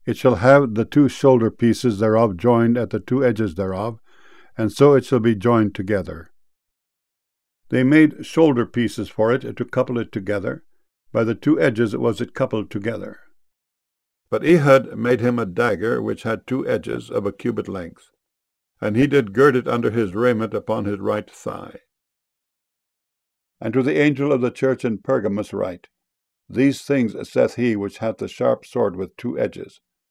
It shall have the two shoulder pieces thereof joined at the two edges thereof, and so it shall be joined together. They made shoulder pieces for it to couple it together. By the two edges was it coupled together. But Ehud made him a dagger which had two edges of a cubit length, and he did gird it under his raiment upon his right thigh. And to the angel of the church in Pergamos write, These things saith he which hath the sharp sword with two edges.